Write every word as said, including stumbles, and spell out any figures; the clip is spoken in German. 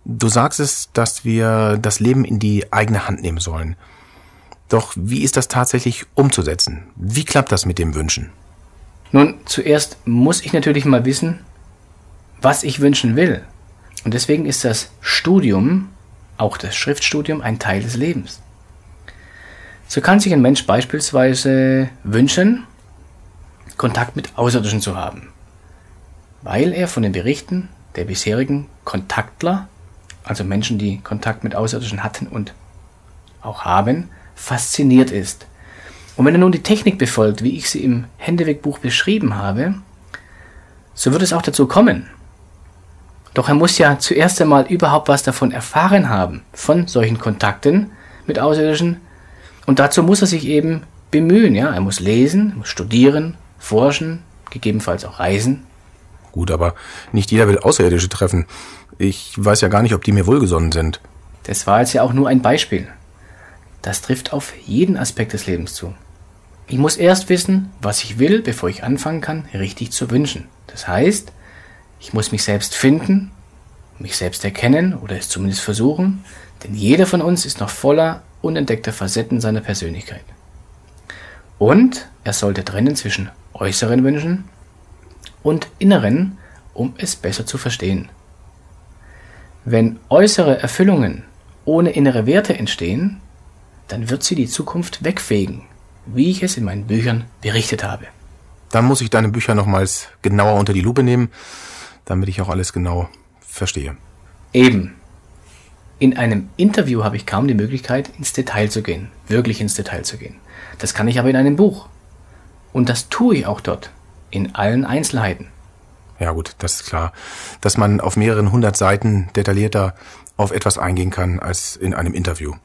Du sagst es, dass wir das Leben in die eigene Hand nehmen sollen. Doch wie ist das tatsächlich umzusetzen? Wie klappt das mit dem Wünschen? Nun, zuerst muss ich natürlich mal wissen, was ich wünschen will. Und deswegen ist das Studium, auch das Schriftstudium, ein Teil des Lebens. So kann sich ein Mensch beispielsweise wünschen, Kontakt mit Außerirdischen zu haben, weil er von den Berichten der bisherigen Kontaktler, also Menschen, die Kontakt mit Außerirdischen hatten und auch haben, fasziniert ist. Und wenn er nun die Technik befolgt, wie ich sie im Händeweg-Buch beschrieben habe, so wird es auch dazu kommen. Doch er muss ja zuerst einmal überhaupt was davon erfahren haben, von solchen Kontakten mit Außerirdischen. Und dazu muss er sich eben bemühen. Ja? Er muss lesen, muss studieren, forschen, gegebenenfalls auch reisen. Gut, aber nicht jeder will Außerirdische treffen. Ich weiß ja gar nicht, ob die mir wohlgesonnen sind. Das war jetzt ja auch nur ein Beispiel. Das trifft auf jeden Aspekt des Lebens zu. Ich muss erst wissen, was ich will, bevor ich anfangen kann, richtig zu wünschen. Das heißt, ich muss mich selbst finden, mich selbst erkennen oder es zumindest versuchen, denn jeder von uns ist noch voller unentdeckter Facetten seiner Persönlichkeit. Und er sollte trennen zwischen äußeren Wünschen und inneren, um es besser zu verstehen. Wenn äußere Erfüllungen ohne innere Werte entstehen, dann wird sie die Zukunft wegfegen, wie ich es in meinen Büchern berichtet habe. Dann muss ich deine Bücher nochmals genauer unter die Lupe nehmen, damit ich auch alles genau verstehe. Eben. In einem Interview habe ich kaum die Möglichkeit, ins Detail zu gehen, wirklich ins Detail zu gehen. Das kann ich aber in einem Buch. Und das tue ich auch dort, in allen Einzelheiten. Ja gut, das ist klar, dass man auf mehreren hundert Seiten detaillierter auf etwas eingehen kann als in einem Interview.